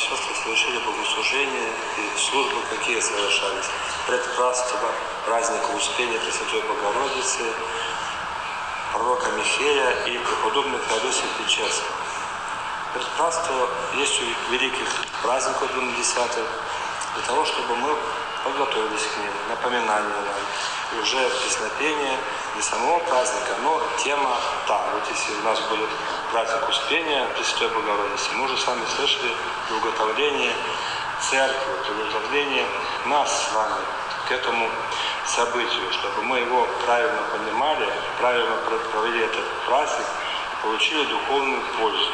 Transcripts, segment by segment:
сестры, совершили богослужения и службы, какие совершались. Предпразднство праздника Успения Пресвятой Богородицы, пророка Михея и преподобного Феодосия Печерского. Предпразднство есть у великих праздников 20-х, для того, чтобы мы подготовились к ним, напоминание нам. И уже песнопение не самого праздника, но тема та. Вот если у нас будет праздник Успения Пресвятой Богородицы, мы уже сами слышали приготовление церкви, приготовление нас с вами к этому событию, чтобы мы его правильно понимали, правильно провели этот праздник, получили духовную пользу.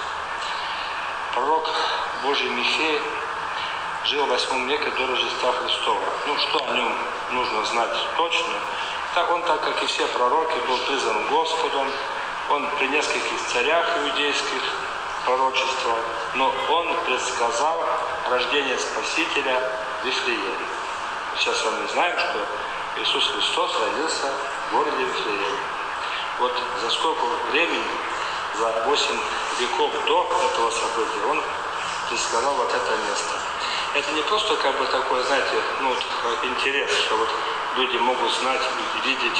Пророк Божий Михей жил в 8 веке до Рождества Христова. Что о нем нужно знать точно? Он, так как и все пророки, был призван Господом. Он при нескольких царях иудейских пророчествовал, но он предсказал рождение Спасителя в Вифлееме. Сейчас мы знаем, что Иисус Христос родился в городе Вифлееме. Вот за сколько времени, за 8 веков до этого события, он предсказал вот это место. Это не просто такой, знаете, интерес, что люди могут знать и видеть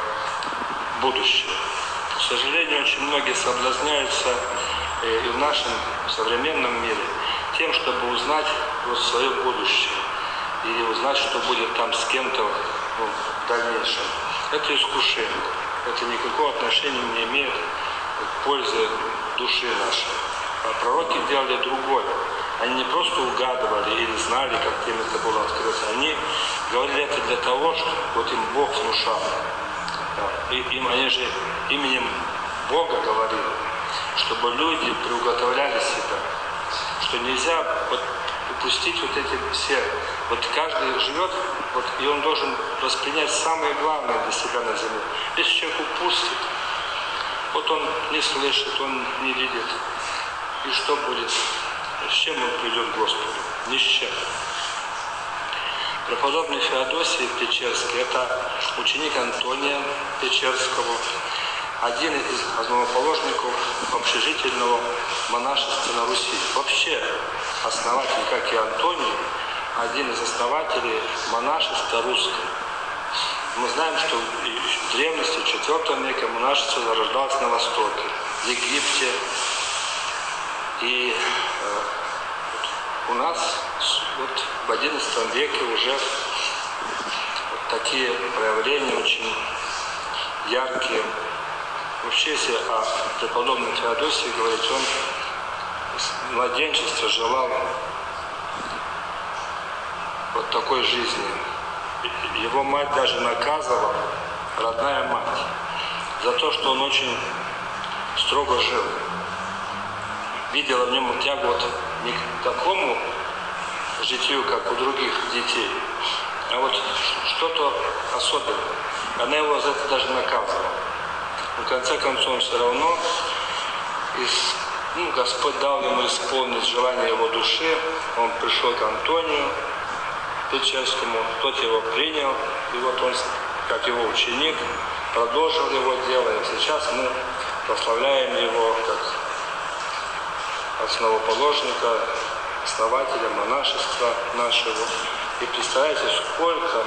будущее. К сожалению, очень многие соблазняются и в нашем современном мире тем, чтобы узнать свое будущее или узнать, что будет там с кем-то в дальнейшем. Это искушение. Это никакого отношения не имеет к пользе души нашей. А пророки делали другое. Они не просто угадывали или знали, как им это было открыто. Они говорили это для того, что им Бог внушал. И они же именем Бога говорили, чтобы люди приуготовляли себя, что нельзя упустить эти все. Каждый живет, и он должен воспринять самое главное для себя на земле. Если человек упустит, он не слышит, он не видит, и что будет? С чем он придет к Господу? Ни с чем. Преподобный Феодосий Печерский – это ученик Антония Печерского, один из основоположников общежительного монашества на Руси. Вообще основатель, как и Антоний, один из основателей монашества русского. Мы знаем, что в древности, в IV веке монашество зарождалось на Востоке, в Египте. И у нас в XI веке уже такие проявления очень яркие. Вообще, если о преподобном Феодосии говорить, он с младенчества желал такой жизни. Его мать даже наказывала, родная мать, за то, что он очень строго жил. Видела в нем тягу не к такому житию, как у других детей, а что-то особенное. Она его за это даже наказывала. В конце концов, он все равно, Господь дал ему исполнить желание его души. Он пришел к Антонию Печерскому, тот его принял, и он, как его ученик, продолжил его дело. И сейчас мы прославляем его как основоположника, основателя монашества нашего. И представляете, сколько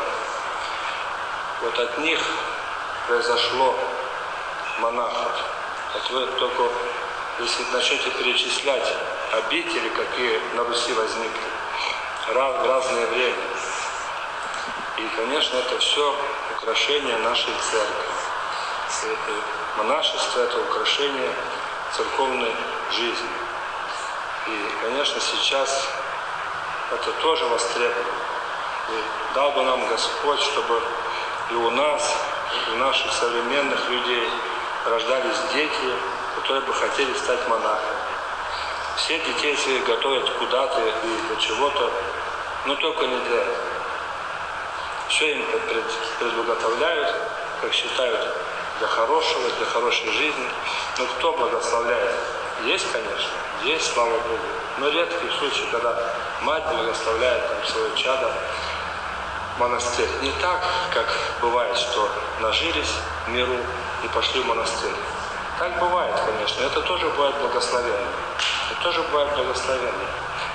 от них произошло монахов. Вы только, если начнете перечислять обители, какие на Руси возникли в разное время. И, конечно, это все украшение нашей церкви. Монашество – это украшение церковной жизни. И, конечно, сейчас это тоже востребовано. И дал бы нам Господь, чтобы и у нас, и у наших современных людей рождались дети, которые бы хотели стать монахами. Все детей своих готовят куда-то и для чего-то, но только не для этого. Все им предуготовляют, как считают, для хорошего, для хорошей жизни. Но кто благословляет? Есть, конечно, есть, слава Богу. Но редкий случай, когда мать благословляет свое чадо в монастырь. Не так, как бывает, что нажились в миру и пошли в монастырь. Так бывает, конечно. Это тоже бывает благословение. Это тоже бывает благословение.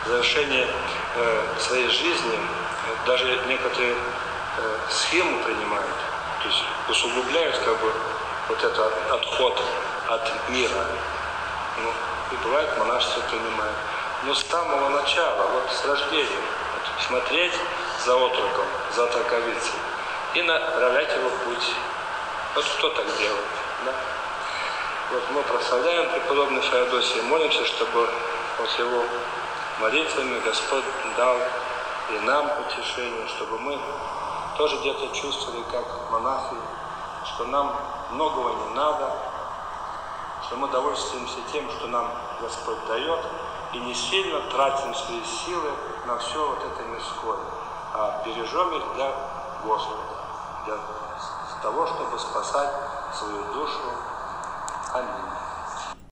в завершении своей жизни даже некоторые схему принимают, то есть усугубляют как бы вот этот отход от мира. Ну, и бывает, монашество принимает. Но с самого начала, вот с рождения, вот, смотреть за отроком, за таковицей и направлять его в путь. Вот кто так делает? Да? Вот мы прославляем преподобного Феодосия, молимся, чтобы вот его молитвами Господь дал и нам утешение, чтобы мы тоже где-то чувствовали, как монахи, что нам многого не надо, что мы довольствуемся тем, что нам Господь дает, и не сильно тратим свои силы на все вот это мирское, а бережем их для Господа, для того, чтобы спасать свою душу. Аминь.